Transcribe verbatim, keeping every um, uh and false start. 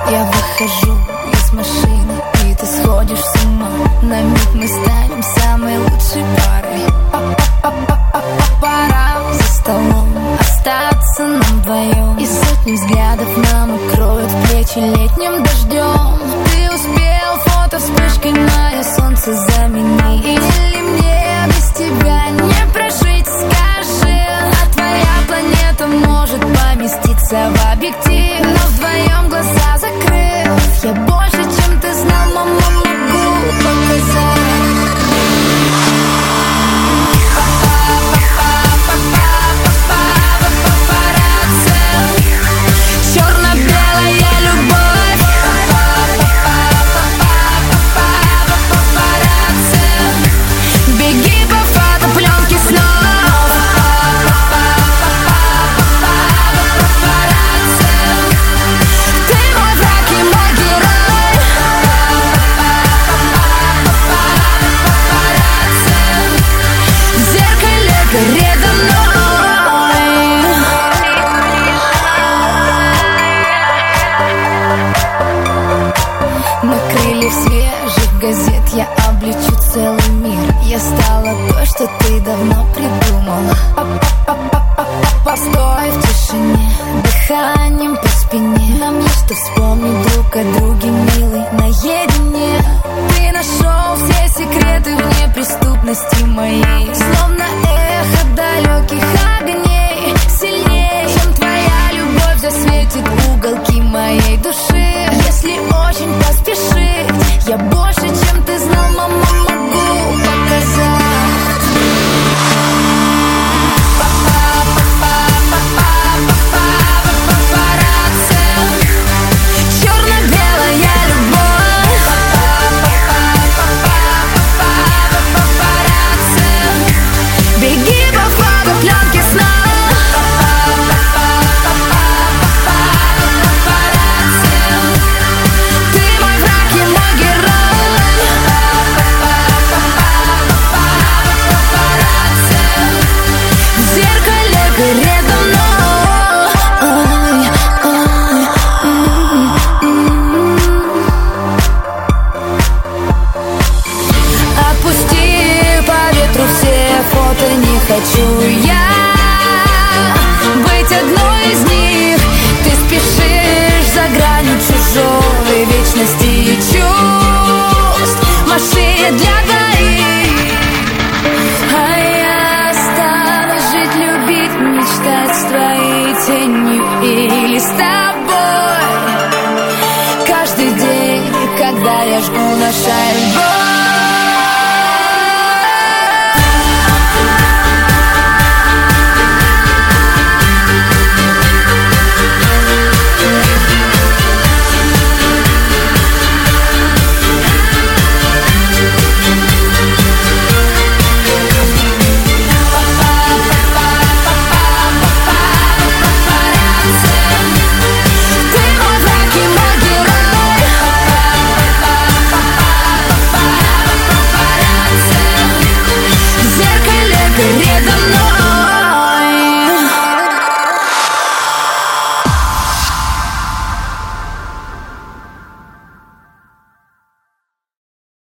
Я выхожу из машины, и ты сходишь с ума. На миг мы станем самой лучшей парой. Пора за столом остаться нам вдвоем, и сотни взглядов нам укроют плечи летним дождем. Ты успел фото вспышкой мое солнце заменить, или мне без тебя не прожить, скажи. А твоя планета может поместиться в объектив, но вдвоем глаза закрыв, я больше, чем ты знал, мама, могу показать. Я облечу целый мир. Я стала той, что ты давно придумала. Постой в тишине, дыханием по спине. Нам есть что вспомнить друг о друге, милый, наедине. Ты нашел все секреты в неприступности моей, словно эхо далеких огней. Сильнее, чем твоя любовь, засветит уголки моей души. Если очень поспешить, я больше, чем ты знал, мама, могу показать. Хочу я быть одной из них. Ты спешишь за гранью чужой вечности и чувств, машине для двоих. А я останусь жить, любить, мечтать с твоей тенью или с тобой. Каждый день, когда я жгу наша любовь.